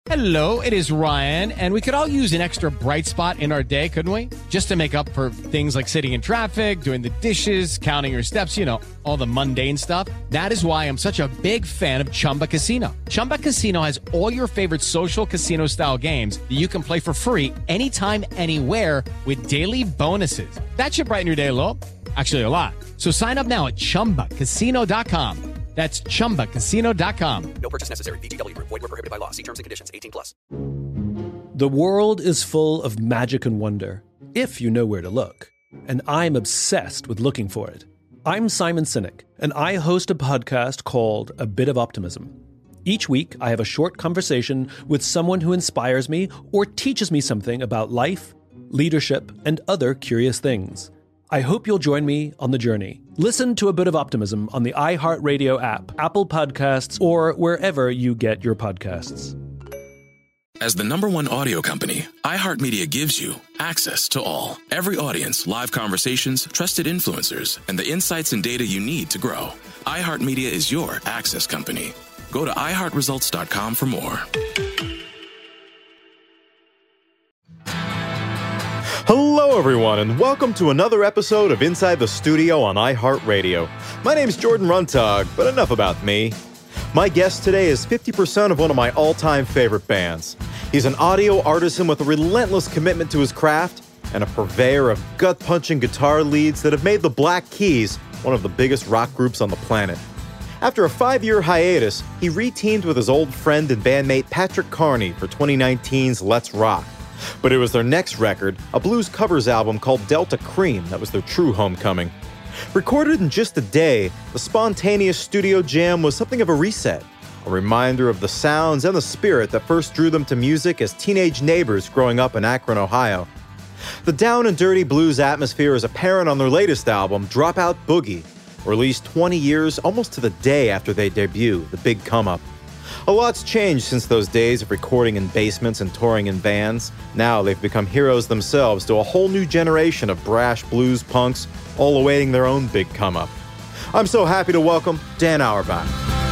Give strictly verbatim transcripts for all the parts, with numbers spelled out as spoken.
Hello, it is Ryan, and we could all use an extra bright spot in our day, couldn't we? Just to make up for things like sitting in traffic, doing the dishes, counting your steps, you know, all the mundane stuff. That is why I'm such a big fan of Chumba Casino. Chumba Casino has all your favorite social casino-style games that you can play for free anytime, anywhere with daily bonuses. That should brighten your day a little. Actually, a lot. So sign up now at chumba casino dot com. That's chumba casino dot com. No purchase necessary. V G W Group. Void where prohibited by law. See terms and conditions. eighteen plus. The world is full of magic and wonder, if you know where to look. And I'm obsessed with looking for it. I'm Simon Sinek, and I host a podcast called A Bit of Optimism. Each week, I have a short conversation with someone who inspires me or teaches me something about life, leadership, and other curious things. I hope you'll join me on the journey. Listen to A Bit of Optimism on the iHeartRadio app, Apple Podcasts, or wherever you get your podcasts. As the number one audio company, iHeartMedia gives you access to all. Every audience, live conversations, trusted influencers, and the insights and data you need to grow. iHeartMedia is your access company. Go to i heart results dot com for more. Hello, everyone, and welcome to another episode of Inside the Studio on iHeartRadio. My name's Jordan Runtagh, but enough about me. My guest today is fifty percent of one of my all-time favorite bands. He's an audio artisan with a relentless commitment to his craft and a purveyor of gut-punching guitar leads that have made the Black Keys one of the biggest rock groups on the planet. After a five-year hiatus, he re-teamed with his old friend and bandmate Patrick Carney for twenty nineteen's Let's Rock. But it was their next record, a blues covers album called Delta Cream, that was their true homecoming. Recorded in just a day, the spontaneous studio jam was something of a reset, a reminder of the sounds and the spirit that first drew them to music as teenage neighbors growing up in Akron, Ohio. The down and dirty blues atmosphere is apparent on their latest album, Dropout Boogie, released twenty years almost to the day after they debut, The Big Come Up. A lot's changed since those days of recording in basements and touring in vans. Now they've become heroes themselves to a whole new generation of brash blues punks, all awaiting their own big come-up. I'm so happy to welcome Dan Auerbach.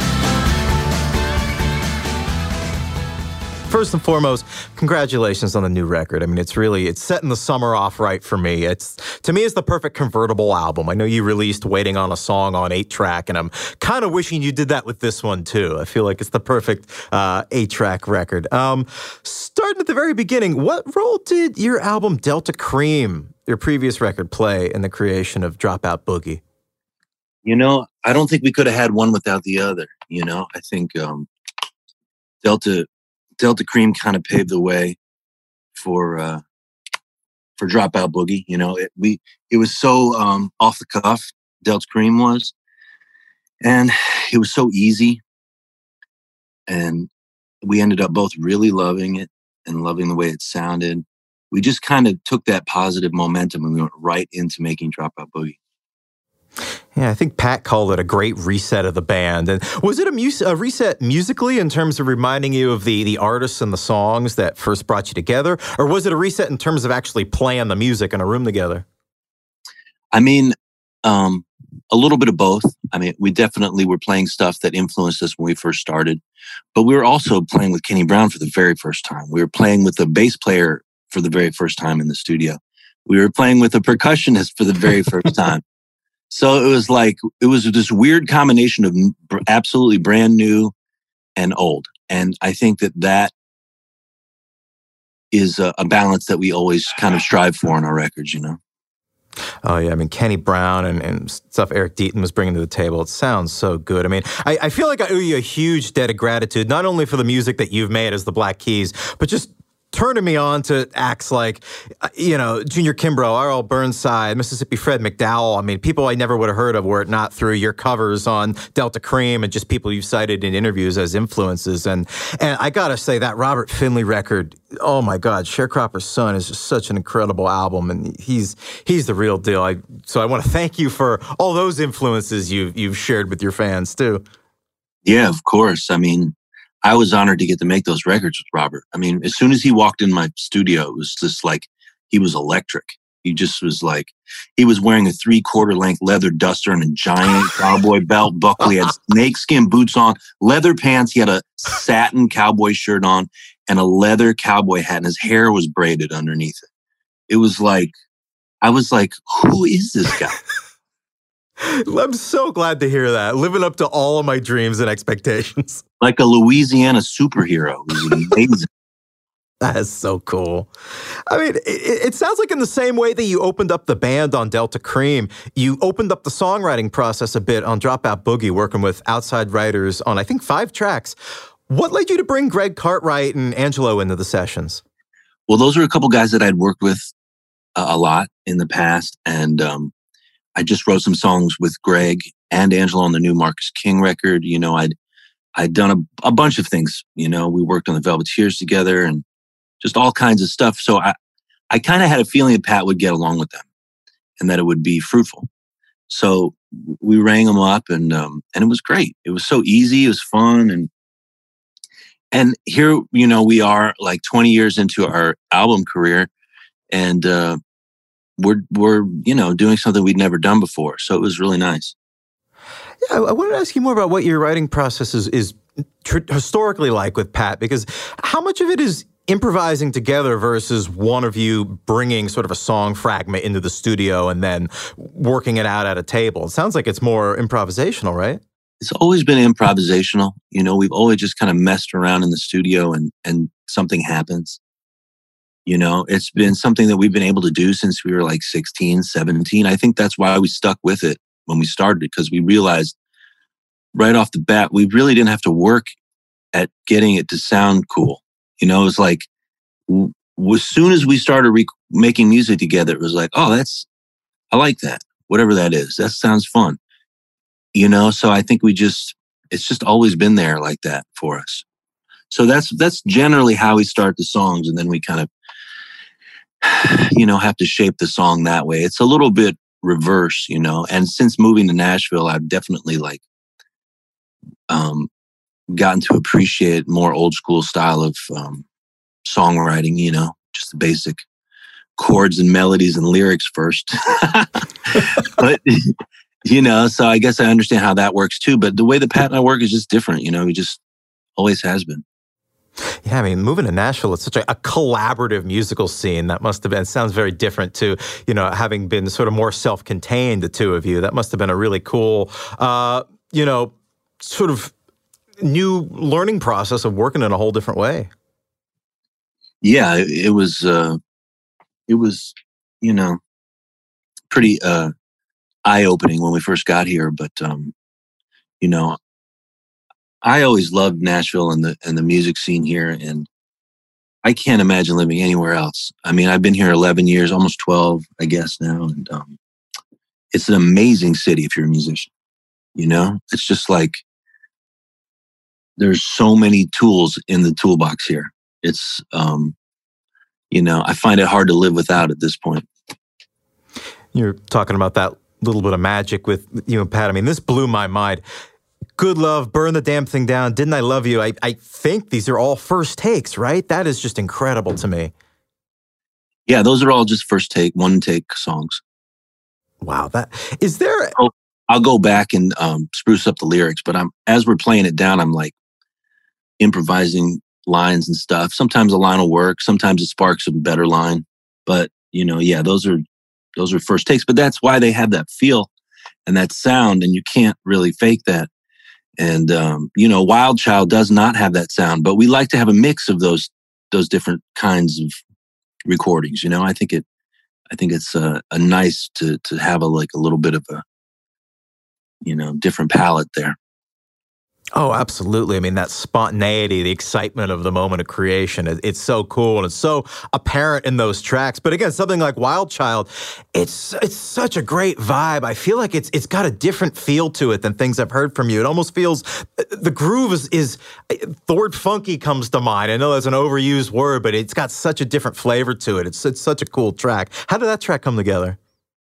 First and foremost, congratulations on the new record. I mean, it's really, it's setting the summer off right for me. It's, to me, it's the perfect convertible album. I know you released Waiting on a Song on eight track, and I'm kind of wishing you did that with this one, too. I feel like it's the perfect uh, eight track record. Um, starting at the very beginning, what role did your album Delta Cream, your previous record, play in the creation of Dropout Boogie? You know, I don't think we could have had one without the other. You know, I think um, Delta... Delta Cream kind of paved the way for uh, for Dropout Boogie. You know, it, we it was so um, off the cuff. Delta Cream was, and it was so easy, and we ended up both really loving it and loving the way it sounded. We just kind of took that positive momentum and we went right into making Dropout Boogie. Yeah, I think Pat called it a great reset of the band. And was it a, mus- a reset musically in terms of reminding you of the, the artists and the songs that first brought you together? Or was it a reset in terms of actually playing the music in a room together? I mean, um, a little bit of both. I mean, we definitely were playing stuff that influenced us when we first started. But we were also playing with Kenny Brown for the very first time. We were playing with the bass player for the very first time in the studio. We were playing with a percussionist for the very first time. So it was like, it was this weird combination of absolutely brand new and old. And I think that that is a, a balance that we always kind of strive for in our records, you know? Oh, yeah. I mean, Kenny Brown and, and stuff Eric Deaton was bringing to the table. It sounds so good. I mean, I, I feel like I owe you a huge debt of gratitude, not only for the music that you've made as the Black Keys, but just turning me on to acts like, you know, Junior Kimbrough, R L Burnside, Mississippi Fred McDowell. I mean, people I never would have heard of were it not through your covers on Delta Cream and just people you've cited in interviews as influences. And and I got to say, that Robert Finley record, oh my God, Sharecropper's Son is just such an incredible album. And he's he's the real deal. I, so I want to thank you for all those influences you've, you've shared with your fans, too. Yeah, of course. I mean, I was honored to get to make those records with Robert. I mean, as soon as he walked in my studio, it was just like, he was electric. He just was like, he was wearing a three quarter length leather duster and a giant cowboy belt buckle. He had snakeskin boots on, leather pants. He had a satin cowboy shirt on. and a leather cowboy hat, and his hair was braided underneath it. It was like, I was like, who is this guy? I'm so glad to hear that. Living up to all of my dreams and expectations. Like a Louisiana superhero. It was amazing. That is so cool. I mean, it, it sounds like in the same way that you opened up the band on Delta Cream, you opened up the songwriting process a bit on Dropout Boogie, working with outside writers on, I think, five tracks. What led you to bring Greg Cartwright and Angelo into the sessions? Well, those are a couple guys that I'd worked with uh, a lot in the past. And um, I just wrote some songs with Greg and Angelo on the new Marcus King record. You know, I'd I'd done a, a bunch of things. You know, we worked on the Velveteers together and just all kinds of stuff. So I, I kind of had a feeling that Pat would get along with them and that it would be fruitful. So we rang them up and um, and it was great. It was so easy. It was fun. And and here, you know, we are like twenty years into our album career and uh, we're, we're, you know, doing something we'd never done before. So it was really nice. Yeah, I wanted to ask you more about what your writing process is, is tr- historically like with Pat, because how much of it is improvising together versus one of you bringing sort of a song fragment into the studio and then working it out at a table? It sounds like it's more improvisational, right? It's always been improvisational. You know, we've always just kind of messed around in the studio and, and something happens. You know, it's been something that we've been able to do since we were like sixteen, seventeen. I think that's why we stuck with it when we started, because we realized right off the bat, we really didn't have to work at getting it to sound cool. You know, it was like, w- as soon as we started re- making music together, it was like, oh, that's, I like that. Whatever that is, that sounds fun. You know, so I think we just, it's just always been there like that for us. So that's, that's generally how we start the songs. And then we kind of, you know, have to shape the song that way. It's a little bit reverse, you know, and since moving to Nashville, I've definitely like, um, gotten to appreciate more old school style of um, songwriting, you know, just the basic chords and melodies and lyrics first. But, you know, so I guess I understand how that works too. But the way that Pat and I work is just different, you know, he just always has been. Yeah, I mean, moving to Nashville, it's such a, a collaborative musical scene. That must have been, sounds very different to, you know, having been sort of more self-contained, the two of you. That must have been a really cool, uh, you know, sort of new learning process of working in a whole different way. Yeah, it, it was, uh, it was, you know, pretty uh, eye-opening when we first got here. But, um, you know, I always loved Nashville and the and the music scene here, and I can't imagine living anywhere else. I mean, I've been here eleven years, almost twelve, I guess now, and um, it's an amazing city if you're a musician. You know, it's just like there's so many tools in the toolbox here. It's, um, you know, I find it hard to live without at this point. You're talking about that little bit of magic with you and Pat. I mean, this blew my mind. Good Love, Burn the Damn Thing Down, Didn't I Love You? I, I think these are all first takes, right? That is just incredible to me. Yeah, those are all just first take, one take songs. Wow, that is there. I'll, I'll go back and um, spruce up the lyrics, but I'm as we're playing it down, I'm like improvising lines and stuff. Sometimes a line will work, sometimes it sparks a better line. But you know, yeah, those are those are first takes. But that's why they have that feel and that sound, and you can't really fake that. And, um, you know, Wild Child does not have that sound, but we like to have a mix of those, those different kinds of recordings. You know, I think it, I think it's uh, a nice to, to have a, like a little bit of a, you know, different palette there. Oh, absolutely. I mean, that spontaneity, the excitement of the moment of creation, it, it's so cool and it's so apparent in those tracks. But again, something like Wild Child, it's it's such a great vibe. I feel like it's it's got a different feel to it than things I've heard from you. It almost feels, the groove is, is the word funky comes to mind. I know that's an overused word, but it's got such a different flavor to it. It's, it's such a cool track. How did that track come together?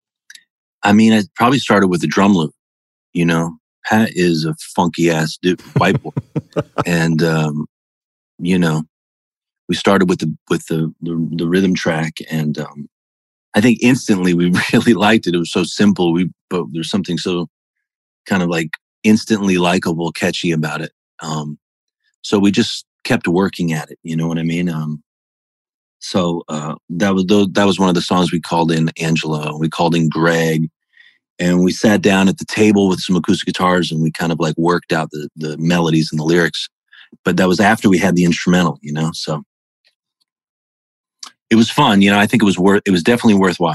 I mean, it probably started with the drum loop, you know. Pat is a funky ass dude, white boy, and um, you know, we started with the with the the, the rhythm track, and um, I think instantly we really liked it. It was so simple, we but there's something so kind of like instantly likable, catchy about it. Um, so we just kept working at it. You know what I mean? Um, so uh, that was the, that was one of the songs we called in Angela. We called in Greg, and we sat down at the table with some acoustic guitars, and we kind of like worked out the the melodies and the lyrics. But that was after we had the instrumental, you know. So it was fun. You know, I think it was worth. It was definitely worthwhile.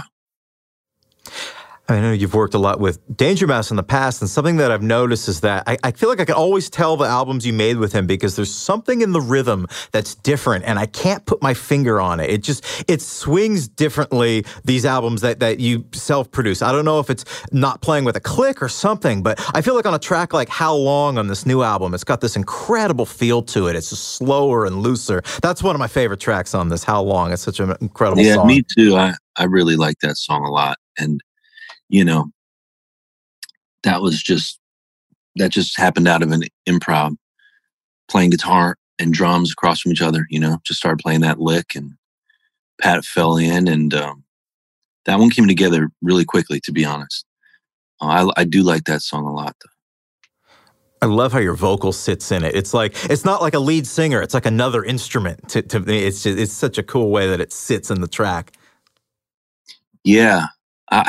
I know you've worked a lot with Danger Mouse in the past, and something that I've noticed is that I, I feel like I can always tell the albums you made with him because there's something in the rhythm that's different, and I can't put my finger on it. It just, it swings differently, these albums that, that you self-produce. I don't know if it's not playing with a click or something, but I feel like on a track like How Long on this new album, it's got this incredible feel to it. It's just slower and looser. That's one of my favorite tracks on this, How Long. It's such an incredible yeah, song. Yeah, me too. I, I really like that song a lot. And you know, that was just, that just happened out of an improv, playing guitar and drums across from each other, you know, just started playing that lick and Pat fell in, and um, that one came together really quickly, to be honest. Uh, I, I do like that song a lot, though. I love how your vocal sits in it. It's like, it's not like a lead singer. It's like another instrument. To, to me, it's just, it's such a cool way that it sits in the track. Yeah. I,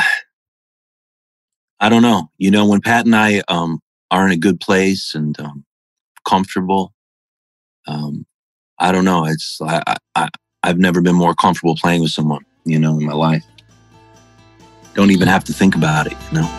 I don't know. You know, when Pat and I um, are in a good place and um, comfortable, um, I don't know. It's I, I I've never been more comfortable playing with someone, you know, in my life. Don't even have to think about it, you know.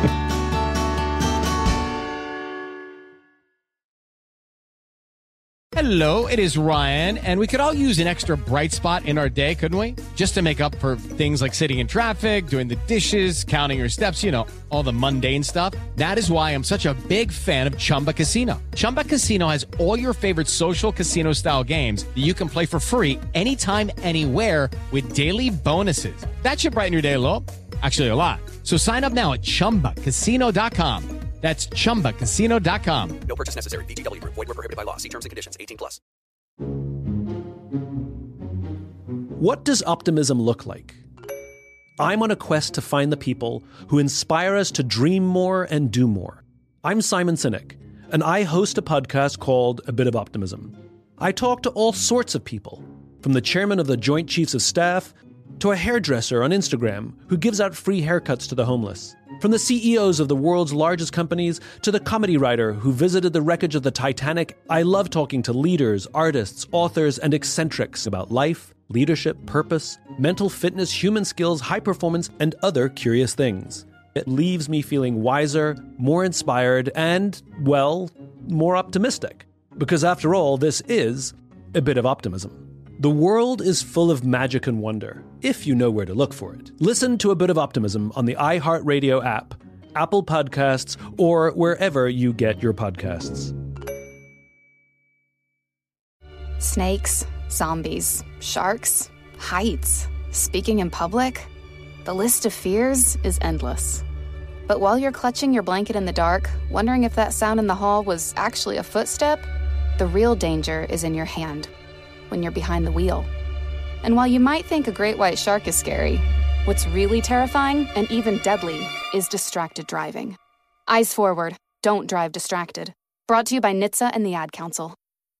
Hello, it is Ryan, and we could all use an extra bright spot in our day, couldn't we? Just to make up for things like sitting in traffic, doing the dishes, counting your steps, you know, all the mundane stuff. That is why I'm such a big fan of Chumba Casino. Chumba Casino has all your favorite social casino-style games that you can play for free anytime, anywhere with daily bonuses. That should brighten your day a little. Actually, a lot. So sign up now at chumba casino dot com. That's chumba casino dot com. No purchase necessary. V G W Group. Void where prohibited by law. See terms and conditions. eighteen plus. What does optimism look like? I'm on a quest to find the people who inspire us to dream more and do more. I'm Simon Sinek, and I host a podcast called A Bit of Optimism. I talk to all sorts of people, from the chairman of the Joint Chiefs of Staff to a hairdresser on Instagram who gives out free haircuts to the homeless. From the C E Os of the world's largest companies to the comedy writer who visited the wreckage of the Titanic, I love talking to leaders, artists, authors, and eccentrics about life, leadership, purpose, mental fitness, human skills, high performance, and other curious things. It leaves me feeling wiser, more inspired, and, well, more optimistic. Because after all, this is a bit of optimism. The world is full of magic and wonder, if you know where to look for it. Listen to A Bit of Optimism on the iHeartRadio app, Apple Podcasts, or wherever you get your podcasts. Snakes, zombies, sharks, heights, speaking in public. The list of fears is endless. But while you're clutching your blanket in the dark, wondering if that sound in the hall was actually a footstep, the real danger is in your hand, when you're behind the wheel. And while you might think a great white shark is scary, what's really terrifying and even deadly is distracted driving. Eyes forward, don't drive distracted. Brought to you by N H T S A and the Ad Council.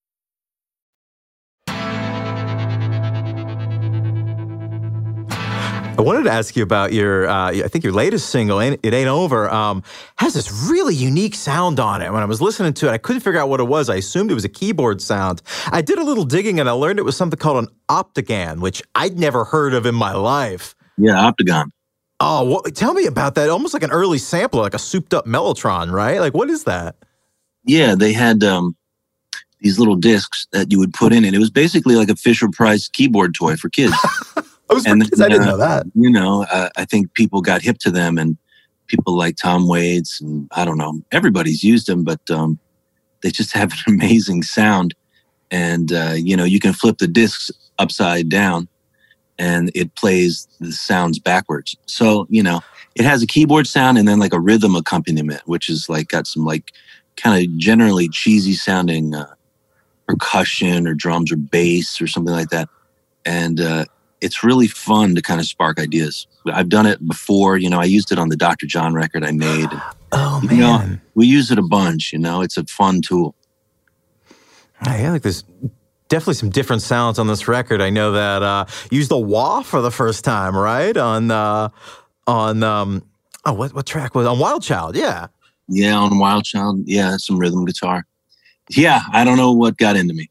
I wanted to ask you about your, uh, I think your latest single, It Ain't Over, um, has this really unique sound on it. When I was listening to it, I couldn't figure out what it was. I assumed it was a keyboard sound. I did a little digging and I learned it was something called an Optigan, which I'd never heard of in my life. Yeah, Optigan. Oh, what, tell me about that. Almost like an early sampler, like a souped up Mellotron, right? Like, what is that? Yeah, they had um, these little discs that you would put in it. It was basically like a Fisher-Price keyboard toy for kids. I was and kids, I didn't uh, know that. You know, uh, I think people got hip to them, and people like Tom Waits, and I don't know, everybody's used them, but um, they just have an amazing sound. And, uh, you know, you can flip the discs upside down, and it plays the sounds backwards. So, you know, it has a keyboard sound and then like a rhythm accompaniment, which is like got some like kind of generally cheesy sounding uh, percussion or drums or bass or something like that. And, uh, it's really fun to kind of spark ideas. I've done it before. You know, I used it on the Doctor John record I made. Oh, you man. know, we use it a bunch, you know. It's a fun tool. I like there's definitely some different sounds on this record. I know that uh, you used the wah for the first time, right? On uh, on um, oh, what what track was it? On Wild Child? Yeah, yeah, on Wild Child. Yeah, some rhythm guitar. Yeah, I don't know what got into me.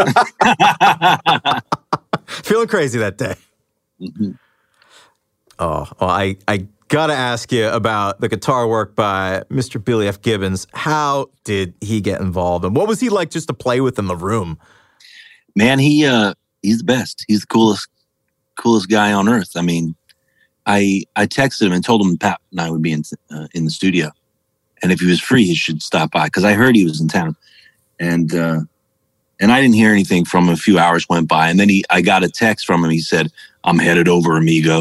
Feeling crazy that day. Mm-hmm. Oh, well, I I gotta ask you about the guitar work by Mister Billy F. Gibbons. How did he get involved, and what was he like just to play with in the room? Man, he uh, he's the best. He's the coolest, coolest guy on earth. I mean, I I texted him and told him Pat and I would be in uh, in the studio, and if he was free, he should stop by because I heard he was in town, and uh, and I didn't hear anything from him. A few hours went by, and then he I got a text from him. He said, "I'm headed over, amigo."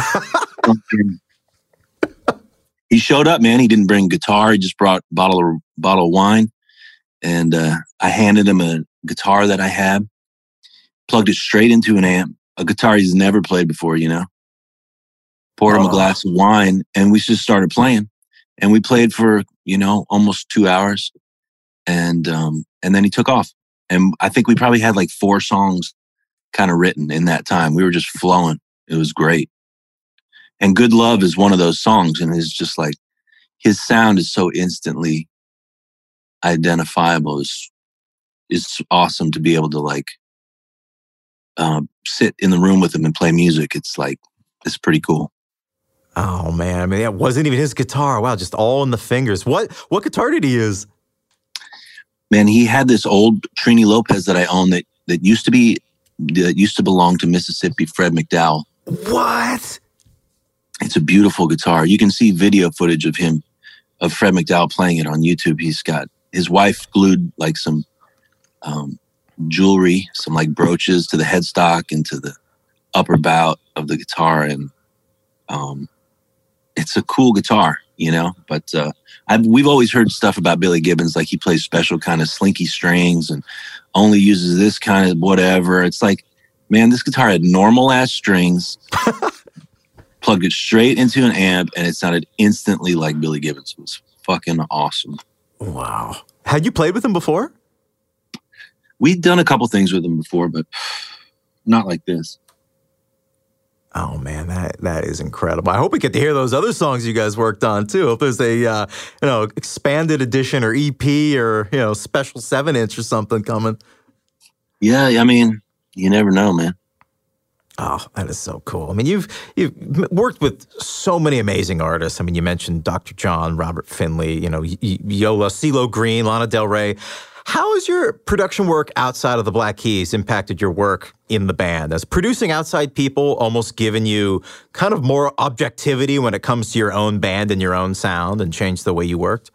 He showed up, man. He didn't bring guitar. He just brought a bottle of bottle of wine, and uh, I handed him a guitar that I had. Plugged it straight into an amp, a guitar he's never played before, you know. Poured oh. him a glass of wine, and we just started playing. And we played for, you know, almost two hours. And um, and then he took off. And I think we probably had like four songs kind of written in that time. We were just flowing. It was great. And Good Love is one of those songs, and it's just like, his sound is so instantly identifiable. It's, it's awesome to be able to like, Um, sit in the room with him and play music. It's like, it's pretty cool. Oh man, I mean, it wasn't even his guitar. Wow, just all in the fingers. What what guitar did he use? Man, he had this old Trini Lopez that I own that that used to be that used to belong to Mississippi Fred McDowell. What? It's a beautiful guitar. You can see video footage of him, of Fred McDowell playing it on YouTube. He's got his wife glued like some um, jewelry, some like brooches to the headstock and to the upper bout of the guitar. And um, it's a cool guitar, you know, but uh, I've, we've always heard stuff about Billy Gibbons, like he plays special kind of slinky strings and only uses this kind of whatever. It's like, man, this guitar had normal ass strings, plugged it straight into an amp, and it sounded instantly like Billy Gibbons. It was fucking awesome. Wow. Had you played with him before? We'd done a couple things with him before, but not like this. Oh man, that that is incredible. I hope we get to hear those other songs you guys worked on too. If there's a uh, you know expanded edition or E P or you know special seven inch or something coming. Yeah, I mean, you never know, man. Oh, that is so cool. I mean, you've you've worked with so many amazing artists. I mean, you mentioned Doctor John, Robert Finley, you know, Yola, CeeLo Green, Lana Del Rey. How has your production work outside of the Black Keys impacted your work in the band? Has producing outside people almost given you kind of more objectivity when it comes to your own band and your own sound and changed the way you worked?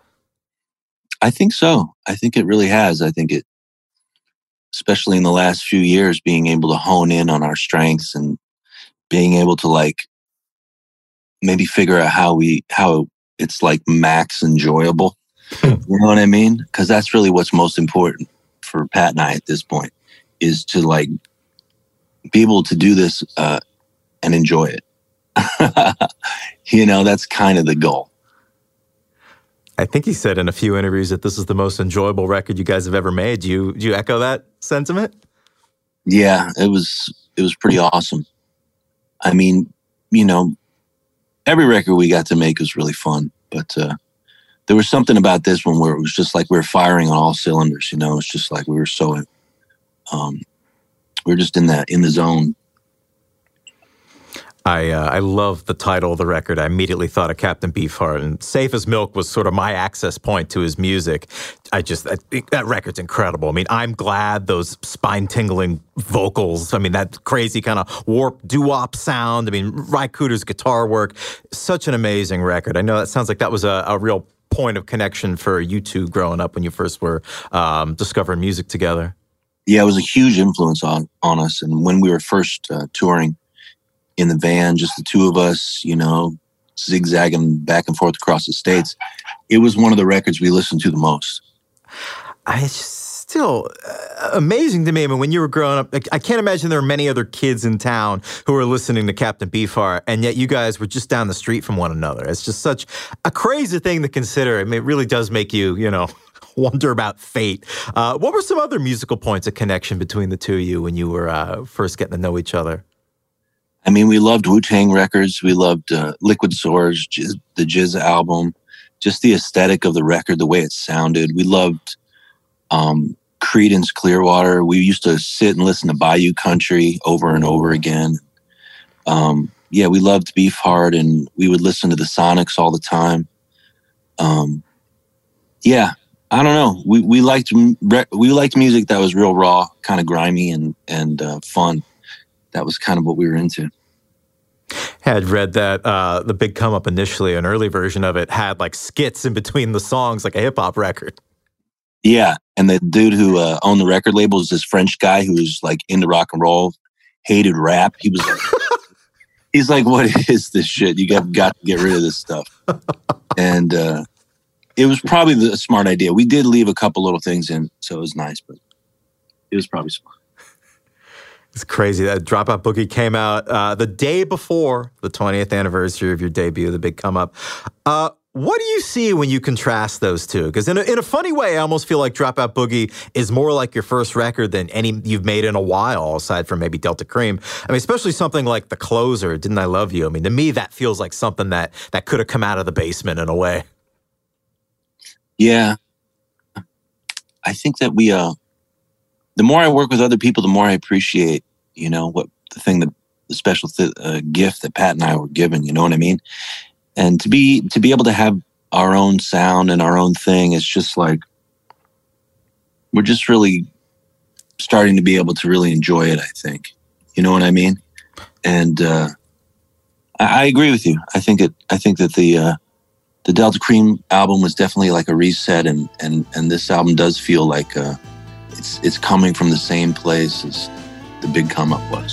I think so. I think it really has. I think it, especially in the last few years, being able to hone in on our strengths and being able to like maybe figure out how we, how it's like max enjoyable. You know what I mean? Because that's really what's most important for Pat and I at this point, is to like be able to do this uh, and enjoy it. You know, that's kind of the goal. I think he said in a few interviews that this is the most enjoyable record you guys have ever made. Do you do you echo that sentiment? Yeah, it was it was pretty awesome. I mean, you know, every record we got to make was really fun, but uh, there was something about this one where it was just like we were firing on all cylinders. You know, it's just like we were so, um, we were just in that in the zone. I uh, I love the title of the record. I immediately thought of Captain Beefheart, and Safe as Milk was sort of my access point to his music. I just, I, that record's incredible. I mean, I'm glad those spine-tingling vocals, I mean, that crazy kind of warped doo-wop sound. I mean, Ry Cooder's guitar work, such an amazing record. I know that sounds like that was a, a real point of connection for you two growing up when you first were um, discovering music together. Yeah, it was a huge influence on, on us. And when we were first uh, touring, in the van, just the two of us, you know, zigzagging back and forth across the states. It was one of the records we listened to the most. I, it's still uh, amazing to me. I mean, when you were growing up, I can't imagine there were many other kids in town who were listening to Captain Beefheart, and yet you guys were just down the street from one another. It's just such a crazy thing to consider. I mean, it really does make you, you know, wonder about fate. Uh, what were some other musical points of connection between the two of you when you were uh, first getting to know each other? I mean, we loved Wu-Tang records. We loved uh, Liquid Swords, Jizz, the Jizz album, just the aesthetic of the record, the way it sounded. We loved um, Creedence Clearwater. We used to sit and listen to Bayou Country over and over again. Um, yeah, we loved Beefheart, and we would listen to the Sonics all the time. Um, yeah, I don't know. We we liked we liked music that was real raw, kind of grimy and and uh, fun. That was kind of what we were into. Had read that uh, the Big Come Up initially, an early version of it, had like skits in between the songs, like a hip hop record. Yeah, and the dude who uh, owned the record label is this French guy who was like into rock and roll, hated rap. He was like, he's like, "What is this shit? You got got to get rid of this stuff." And uh, it was probably the smart idea. We did leave a couple little things in, so it was nice, but it was probably smart. It's crazy that Dropout Boogie came out uh, the day before the twentieth anniversary of your debut, The Big Come Up. Uh, what do you see when you contrast those two? Because in a, in a funny way, I almost feel like Dropout Boogie is more like your first record than any you've made in a while, aside from maybe Delta Cream. I mean, especially something like The Closer, Didn't I Love You? I mean, to me, that feels like something that, that could have come out of the basement in a way. Yeah. I think that we... Uh, the more I work with other people, the more I appreciate, you know, what the thing that the special th- uh, gift that Pat and I were given, you know what I mean? And to be, to be able to have our own sound and our own thing, it's just like, we're just really starting to be able to really enjoy it, I think. You know what I mean? And, uh, I, I agree with you. I think it, I think that the, uh, the Delta Cream album was definitely like a reset, and, and, and this album does feel like, uh, It's it's coming from the same place as The Big Come Up was.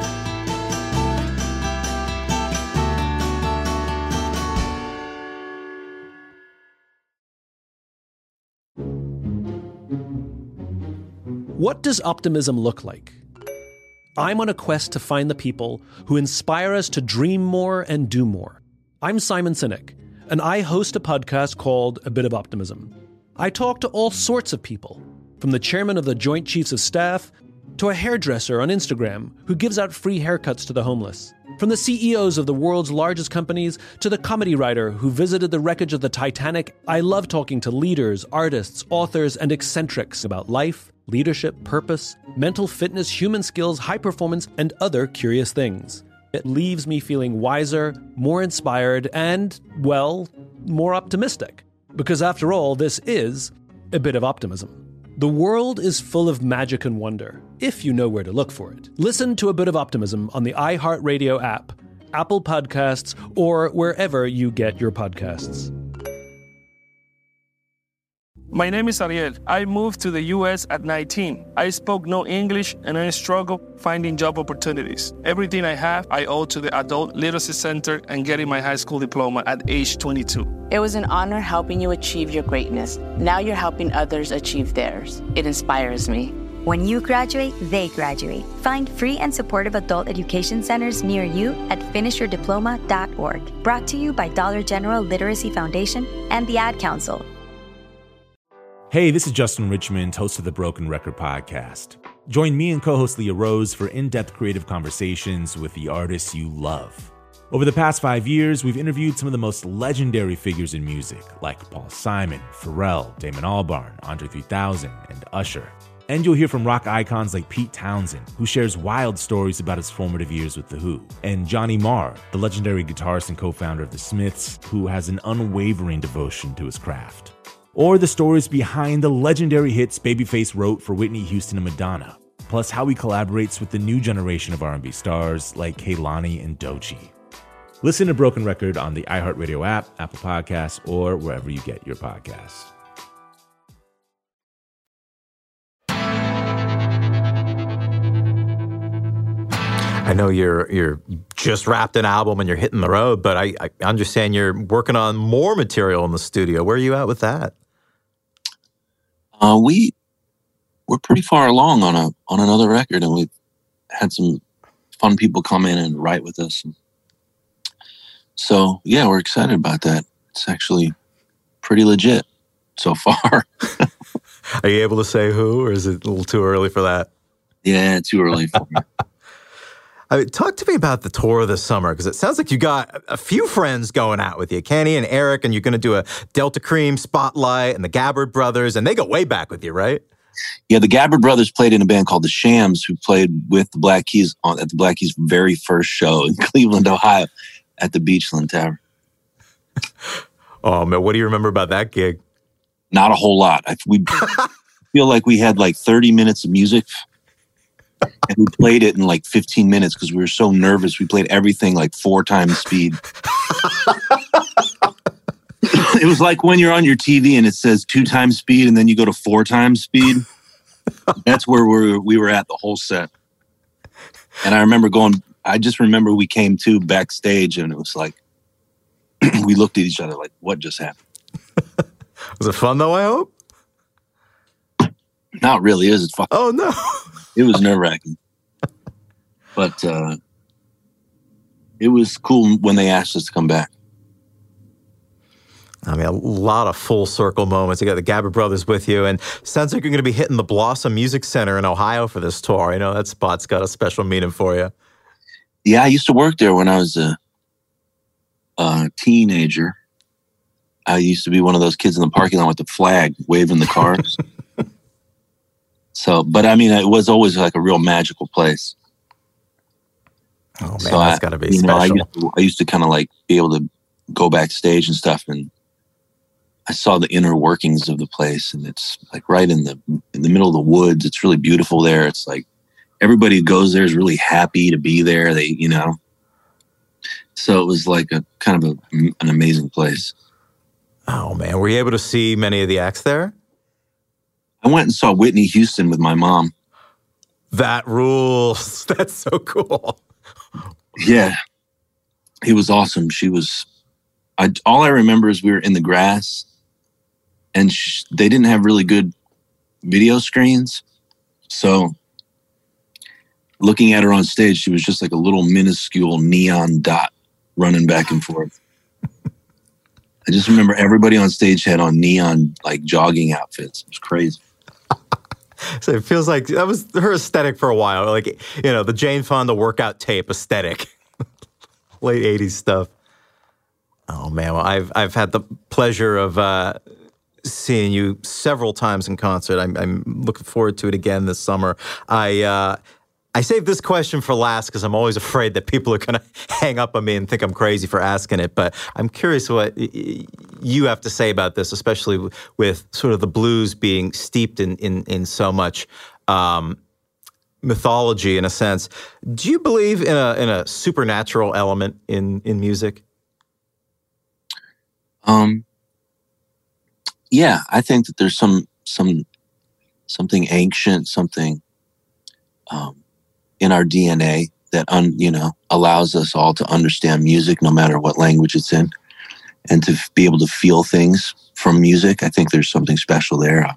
What does optimism look like? I'm on a quest to find the people who inspire us to dream more and do more. I'm Simon Sinek, and I host a podcast called A Bit of Optimism. I talk to all sorts of people, from the chairman of the Joint Chiefs of Staff to a hairdresser on Instagram who gives out free haircuts to the homeless, from the C E Os of the world's largest companies to the comedy writer who visited the wreckage of the Titanic. I love talking to leaders, artists, authors, and eccentrics about life, leadership, purpose, mental fitness, human skills, high performance, and other curious things. It leaves me feeling wiser, more inspired, and, well, more optimistic. Because after all, this is a bit of optimism. The world is full of magic and wonder, if you know where to look for it. Listen to A Bit of Optimism on the iHeartRadio app, Apple Podcasts, or wherever you get your podcasts. My name is Ariel. I moved to the U S at nineteen. I spoke no English and I struggled finding job opportunities. Everything I have, I owe to the Adult Literacy Center and getting my high school diploma at age twenty-two. It was an honor helping you achieve your greatness. Now you're helping others achieve theirs. It inspires me. When you graduate, they graduate. Find free and supportive adult education centers near you at finish your diploma dot org. Brought to you by Dollar General Literacy Foundation and the Ad Council. Hey, this is Justin Richmond, host of the Broken Record Podcast. Join me and co-host Leah Rose for in-depth creative conversations with the artists you love. Over the past five years, we've interviewed some of the most legendary figures in music, like Paul Simon, Pharrell, Damon Albarn, Andre three thousand, and Usher. And you'll hear from rock icons like Pete Townsend, who shares wild stories about his formative years with The Who, and Johnny Marr, the legendary guitarist and co-founder of The Smiths, who has an unwavering devotion to his craft. Or the stories behind the legendary hits Babyface wrote for Whitney Houston and Madonna, plus how he collaborates with the new generation of R and B stars like Kehlani and Doechii. Listen to Broken Record on the iHeartRadio app, Apple Podcasts, or wherever you get your podcasts. I know you're you're just wrapped an album and you're hitting the road, but I, I understand you're working on more material in the studio. Where are you at with that? Uh, we we're pretty far along on a on another record, and we've had some fun people come in and write with us. So yeah, we're excited about that. It's actually pretty legit. so far. Are you able to say who, or is it a little too early for that? Yeah, too early for me. I mean, talk to me about the tour this summer, because it sounds like you got a few friends going out with you, Kenny and Eric, and you're going to do a Delta Cream Spotlight and the Gabbard Brothers, and they go way back with you, right? Yeah, the Gabbard Brothers played in a band called the Shams, who played with the Black Keys on, at the Black Keys' very first show in Cleveland, Ohio, at the Beachland Tavern. Oh, man, what do you remember about that gig? Not a whole lot. I, we feel like we had like thirty minutes of music, and we played it in like fifteen minutes because we were so nervous. We played everything like four times speed. It was like when you're on your T V and it says two times speed and then you go to four times speed. That's where we were, we were at the whole set. And I remember going, I just remember we came to backstage and it was like, we looked at each other like, what just happened? Was it fun though, I hope? Not really. It was fun. Oh, no. It was nerve-wracking. But uh, it was cool when they asked us to come back. I mean, a lot of full circle moments. You got the Gabbard Brothers with you, and sounds like you're going to be hitting the Blossom Music Center in Ohio for this tour. I know that spot's got a special meaning for you. Yeah, I used to work there when I was a, a teenager. I used to be one of those kids in the parking lot with the flag waving the cars. So, but I mean, it was always like a real magical place. Oh man, so that's I, got to be you know, special. I used to, I used to kind of like be able to go backstage and stuff, and I saw the inner workings of the place, and it's like right in the in the middle of the woods. It's really beautiful there. It's like everybody who goes there is really happy to be there. They, you know, so it was like a kind of a, an amazing place. Oh man, were you able to see many of the acts there? I went and saw Whitney Houston with my mom. That rules. That's so cool. Yeah, it was awesome. She was. I, all I remember is we were in the grass, and sh- they didn't have really good video screens. So looking at her on stage, she was just like a little minuscule neon dot running back and forth. I just remember everybody on stage had on neon, like, jogging outfits. It was crazy. So it feels like that was her aesthetic for a while. Like, you know, the Jane Fonda workout tape aesthetic. Late eighties stuff. Oh, man. Well, I've I've had the pleasure of uh, seeing you several times in concert. I'm, I'm looking forward to it again this summer. I uh, I saved this question for last because I'm always afraid that people are going to hang up on me and think I'm crazy for asking it. But I'm curious what you have to say about this, especially with sort of the blues being steeped in in, in so much um, mythology, in a sense. Do you believe in a in a supernatural element in in music? Um. Yeah, I think that there's some some something ancient, something um, in our D N A that un, you know allows us all to understand music, no matter what language it's in, and to f- be able to feel things from music. I think there's something special there.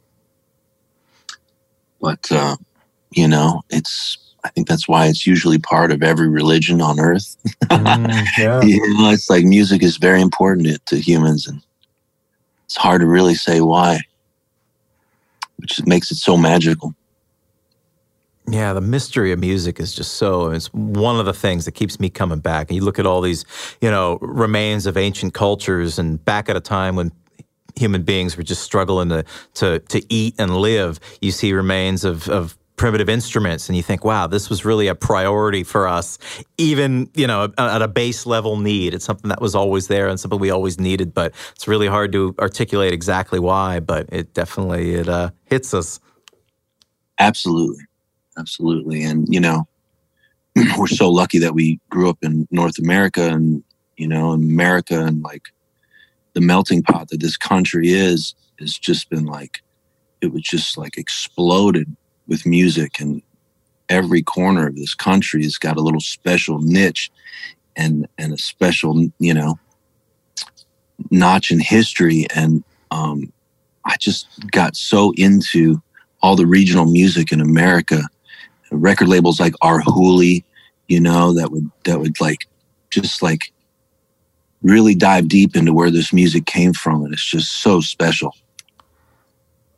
But uh, you know, it's. I think that's why it's usually part of every religion on earth. mm, yeah. You know, it's like music is very important to, to humans, and it's hard to really say why, which makes it so magical. Yeah, the mystery of music is just so, it's one of the things that keeps me coming back. And you look at all these, you know, remains of ancient cultures, and back at a time when human beings were just struggling to to, to eat and live, you see remains of, of primitive instruments, and you think, wow, this was really a priority for us, even, you know, at a base level need. It's something that was always there and something we always needed, but it's really hard to articulate exactly why, but it definitely, it uh, hits us. Absolutely. Absolutely. And, you know, we're so lucky that we grew up in North America, and, you know, America, and like the melting pot that this country is, has just been like, it was just like exploded with music, and every corner of this country has got a little special niche and, and a special, you know, notch in history. And um, I just got so into all the regional music in America. Record labels like Our Hooli, you know, that would that would like just like really dive deep into where this music came from, and it's just so special.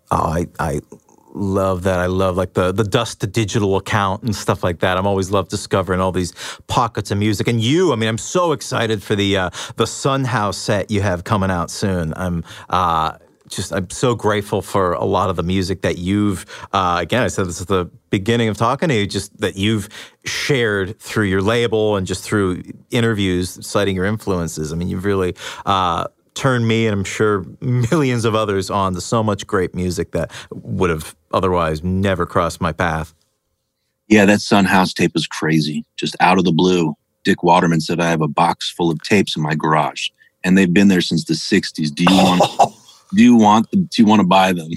Oh, I, I love that. I love like the, the Dust to Digital account and stuff like that. I'm always love discovering all these pockets of music. And you, I mean, I'm so excited for the uh, the Sun House set you have coming out soon. I'm uh, just, I'm so grateful for a lot of the music that you've, uh, again, I said this is the beginning of talking to you, just that you've shared through your label and just through interviews, citing your influences. I mean, you've really uh, turned me, and I'm sure millions of others, on to so much great music that would have otherwise never crossed my path. Yeah, that Sun House tape was crazy. Just out of the blue, Dick Waterman said, I have a box full of tapes in my garage, and they've been there since the sixties. Do you want do you want them, do you want to buy them?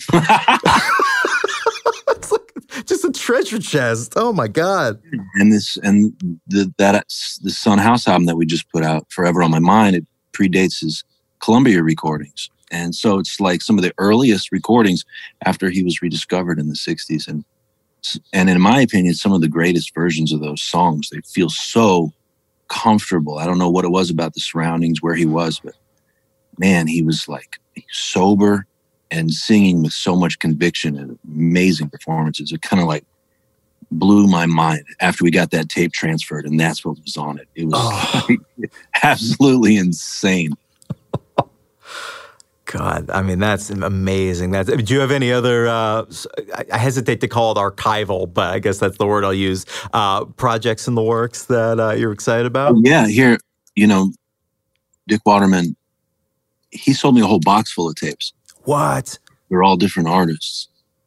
It's like just a treasure chest. Oh my God. And this and the that the Sun House album that we just put out, Forever on My Mind, it predates his Columbia recordings. And so it's like some of the earliest recordings after he was rediscovered in the sixties. And and in my opinion, some of the greatest versions of those songs. They feel so comfortable. I don't know what it was about the surroundings, where he was, but man, he was like sober and singing with so much conviction and amazing performances. It kind of like blew my mind after we got that tape transferred, and that's what was on it. It was oh. like, absolutely insane. God, I mean, that's amazing. That's, do you have any other, uh, I hesitate to call it archival, but I guess that's the word I'll use, uh, projects in the works that uh, you're excited about? Oh, yeah, here, you know, Dick Waterman, he sold me a whole box full of tapes. What? They're all different artists.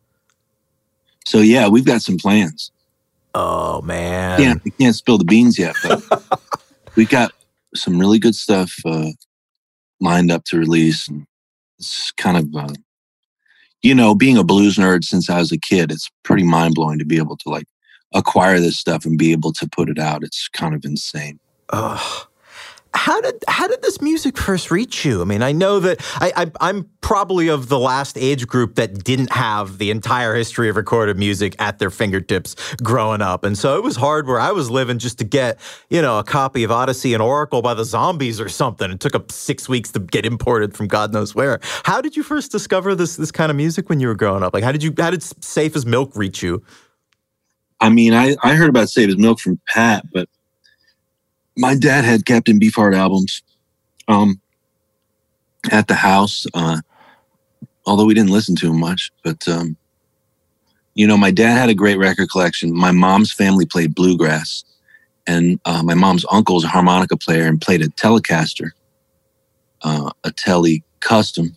So, yeah, we've got some plans. Oh, man. Yeah, we can't spill the beans yet, but we've got some really good stuff uh, lined up to release. And it's kind of, uh, you know, being a blues nerd since I was a kid, it's pretty mind-blowing to be able to, like, acquire this stuff and be able to put it out. It's kind of insane. Ugh. How did how did this music first reach you? I mean, I know that I, I, I'm probably of the last age group that didn't have the entire history of recorded music at their fingertips growing up. And so it was hard where I was living just to get, you know, a copy of Odyssey and Oracle by the Zombies or something. It took up six weeks to get imported from God knows where. How did you first discover this this kind of music when you were growing up? Like, how did you how did Safe as Milk reach you? I mean, I, I heard about Safe as Milk from Pat, but my dad had Captain Beefheart albums um, at the house, uh, although we didn't listen to them much. But, um, you know, my dad had a great record collection. My mom's family played bluegrass. And uh, my mom's uncle was a harmonica player and played a Telecaster, uh, a Tele Custom,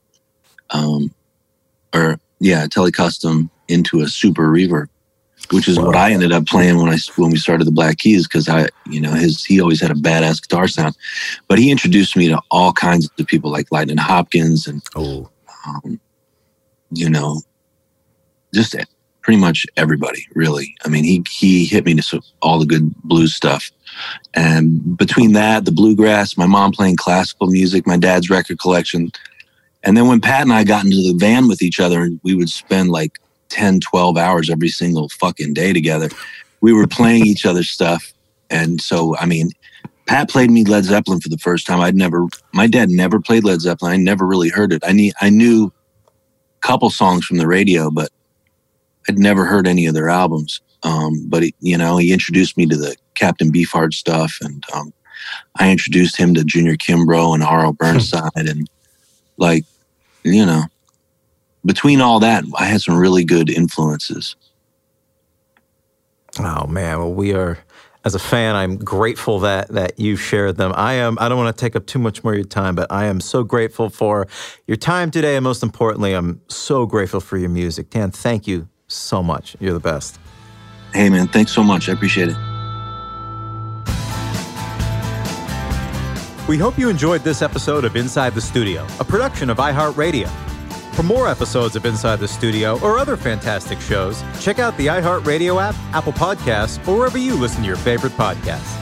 um, or, yeah, a Tele Custom into a Super Reverb, which is what I ended up playing when I when we started the Black Keys, because I, you know, his he always had a badass guitar sound. But he introduced me to all kinds of people like Lightning Hopkins and, oh. um, you know, just pretty much everybody, really. I mean, he he hit me to all the good blues stuff. And between that, the bluegrass, my mom playing classical music, my dad's record collection. And then when Pat and I got into the van with each other, and we would spend like ten, twelve hours every single fucking day together. We were playing each other's stuff. And so, I mean, Pat played me Led Zeppelin for the first time. I'd never, my dad never played Led Zeppelin. I never really heard it. I need, I knew a couple songs from the radio, but I'd never heard any of their albums. Um, but, he, you know, he introduced me to the Captain Beefheart stuff. And um, I introduced him to Junior Kimbrough and R L Burnside. And like, you know, between all that, I had some really good influences. Oh man, well, we are, as a fan, I'm grateful that that you shared them. I am. I don't want to take up too much more of your time, but I am so grateful for your time today, and most importantly, I'm so grateful for your music. Dan, thank you so much. You're the best. Hey man, thanks so much. I appreciate it. We hope you enjoyed this episode of Inside the Studio, a production of iHeartRadio. For more episodes of Inside the Studio or other fantastic shows, check out the iHeartRadio app, Apple Podcasts, or wherever you listen to your favorite podcasts.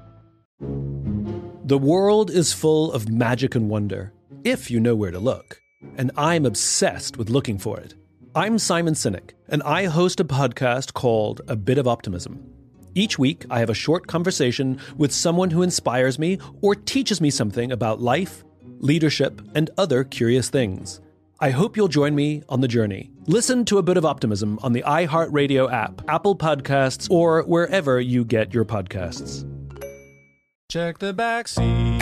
The world is full of magic and wonder, if you know where to look. and I'm obsessed with looking for it. I'm Simon Sinek, and I host a podcast called A Bit of Optimism. Each week, I have a short conversation with someone who inspires me or teaches me something about life, leadership, and other curious things. I hope you'll join me on the journey. Listen to A Bit of Optimism on the iHeartRadio app, Apple Podcasts, or wherever you get your podcasts. Check the back seat.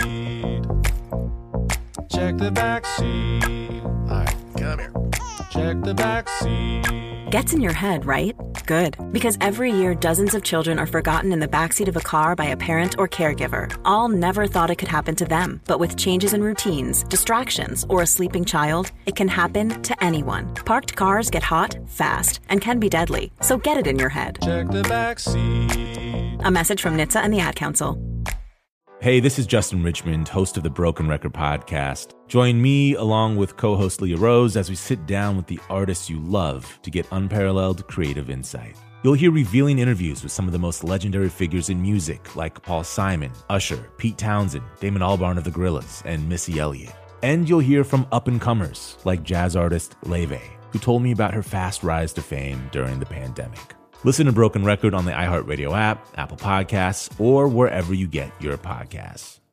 Check the back seat. All right, come here. Check the back seat. Gets in your head, right? Good. Because every year, dozens of children are forgotten in the backseat of a car by a parent or caregiver. All never thought it could happen to them. But with changes in routines, distractions, or a sleeping child, it can happen to anyone. Parked cars get hot, fast, and can be deadly. So get it in your head. Check the back seat. A message from N H T S A and the Ad Council. Hey, this is Justin Richmond, host of the Broken Record podcast. Join me along with co-host Leah Rose as we sit down with the artists you love to get unparalleled creative insight. You'll hear revealing interviews with some of the most legendary figures in music, like Paul Simon, Usher, Pete Townsend, Damon Albarn of the Gorillaz, and Missy Elliott. And you'll hear from up-and-comers like jazz artist Leve, who told me about her fast rise to fame during the pandemic. Listen to Broken Record on the iHeartRadio app, Apple Podcasts, or wherever you get your podcasts.